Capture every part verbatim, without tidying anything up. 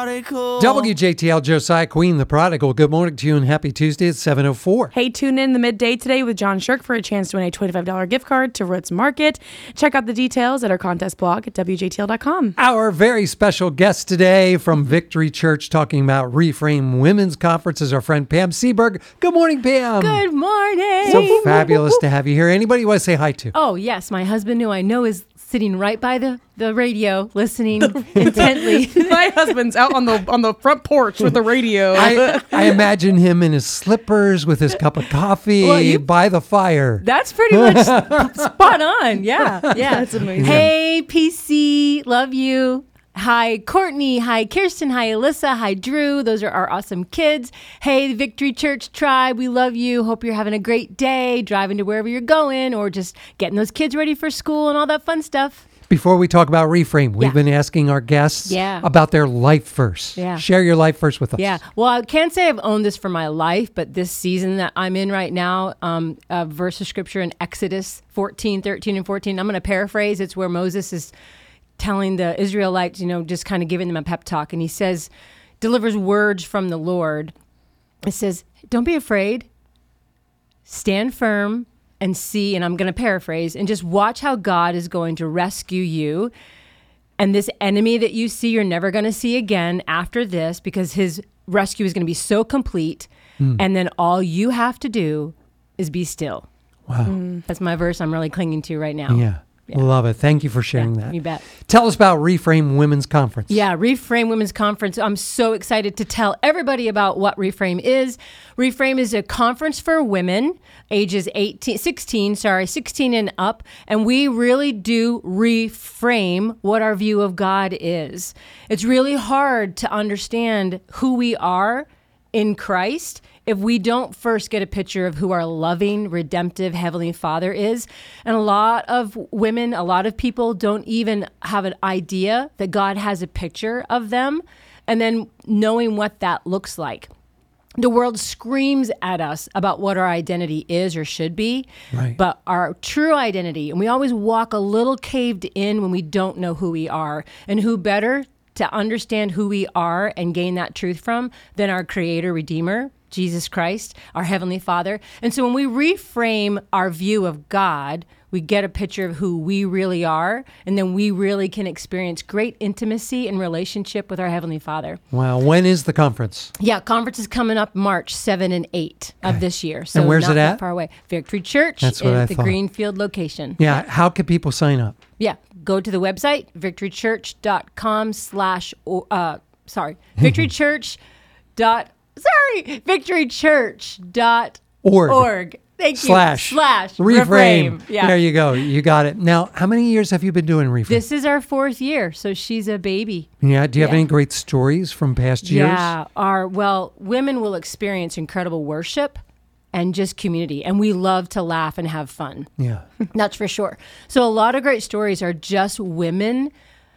prodigal. W J T L Josiah Queen, the prodigal. Good morning to you and happy Tuesday. It's seven oh four. Hey, tune in the midday today with John Shirk for a chance to win a twenty-five dollars gift card to Roots Market. Check out the details at our contest blog at W J T L dot com. Our very special guest today from Victory Church talking about Reframe Women's Conference is our friend Pam Seberg. Good morning, Pam. Good morning. So fabulous to have you here. Anybody you want to say hi to? Oh, yes. My husband, who I know is sitting right by the, the radio, listening intently. My husband's out on the on the front porch with the radio. I, I imagine him in his slippers with his cup of coffee Well, you- by the fire. That's pretty much spot on. Yeah. Yeah. That's amazing. Hey, P C. Love you. Hi, Courtney. Hi, Kirsten. Hi, Alyssa. Hi, Drew. Those are our awesome kids. Hey, the Victory Church tribe. We love you. Hope you're having a great day, driving to wherever you're going, or just getting those kids ready for school and all that fun stuff. Before we talk about Reframe, we've Yeah. been asking our guests Yeah. about their life verse. Yeah. Share your life verse with us. Yeah. Well, I can't say I've owned this for my life, but this season that I'm in right now, um, a verse of scripture in Exodus fourteen, thirteen, and fourteen. I'm going to paraphrase. It's where Moses is telling the Israelites, you know, just kind of giving them a pep talk. And he says, delivers words from the Lord. It says, don't be afraid. Stand firm and see, and I'm going to paraphrase, and just watch how God is going to rescue you. And this enemy that you see, you're never going to see again after this, because his rescue is going to be so complete. Mm. And then all you have to do is be still. Wow. Mm. That's my verse I'm really clinging to right now. Yeah. Yeah. Love it. Thank you for sharing yeah, that. You bet. Tell us about Reframe Women's Conference. Yeah, Reframe Women's Conference. I'm so excited to tell everybody about what Reframe is. Reframe is a conference for women ages eighteen, sixteen, sorry, sixteen and up. And we really do reframe what our view of God is. It's really hard to understand who we are in Christ if we don't first get a picture of who our loving, redemptive Heavenly Father is. And a lot of women, a lot of people don't even have an idea that God has a picture of them, and then knowing what that looks like. The world screams at us about what our identity is or should be, right. But our true identity, and we always walk a little caved in when we don't know who we are. And who better to understand who we are and gain that truth from than our Creator, Redeemer, Jesus Christ, our Heavenly Father. And so when we reframe our view of God, we get a picture of who we really are, and then we really can experience great intimacy and relationship with our Heavenly Father. Wow. When is the conference? Yeah, conference is coming up March seventh and eighth okay. of this year. So and where's not it at? That far away. Victory Church. That's what at I the thought. Greenfield location. Yeah. yeah. How can people sign up? Yeah. Go to the website, victorychurch.com slash, uh, sorry, victorychurch dot Sorry, victorychurch dot org. Thank you. Slash. Slash. Reframe. Reframe. Yeah. There you go. You got it. Now, how many years have you been doing Reframe? This is our fourth year, so she's a baby. Yeah. Do you have yeah. any great stories from past years? Yeah. Our, well, women will experience incredible worship and just community, and we love to laugh and have fun. Yeah. That's for sure. So a lot of great stories are just women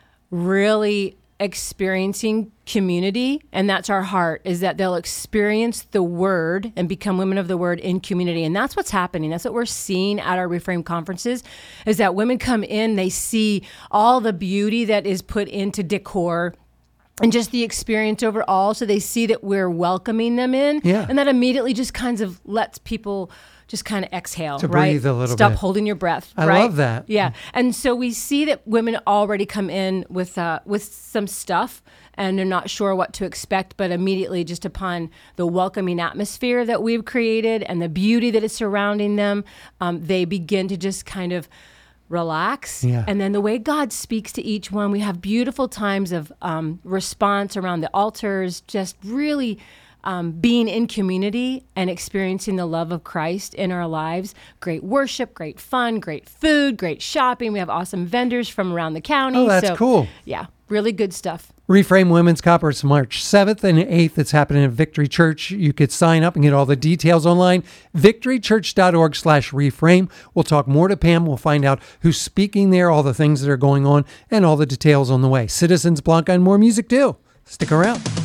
really experiencing community, and that's our heart, is that they'll experience the word and become women of the word in community. And that's what's happening. That's what we're seeing at our Reframe conferences, is that women come in, they see all the beauty that is put into decor and just the experience overall. So they see that we're welcoming them in, yeah. and that immediately just kind of lets people just kind of exhale, to right? breathe a little Stop bit. holding your breath. I right? love that. Yeah, and so we see that women already come in with uh, with some stuff, and they're not sure what to expect, but immediately, just upon the welcoming atmosphere that we've created and the beauty that is surrounding them, um, they begin to just kind of relax. Yeah. And then the way God speaks to each one, we have beautiful times of um, response around the altars, just really Um, being in community and experiencing the love of Christ in our lives. Great worship, great fun, great food, great shopping. We have awesome vendors from around the county. Oh, that's so, cool. Yeah, really good stuff. Reframe Women's Conference, March seventh and eighth. It's happening at Victory Church. You could sign up and get all the details online. victorychurch.org slash reframe. We'll talk more to Pam. We'll find out who's speaking there, all the things that are going on, and all the details on the way. Citizens Blanca and more music too. Stick around.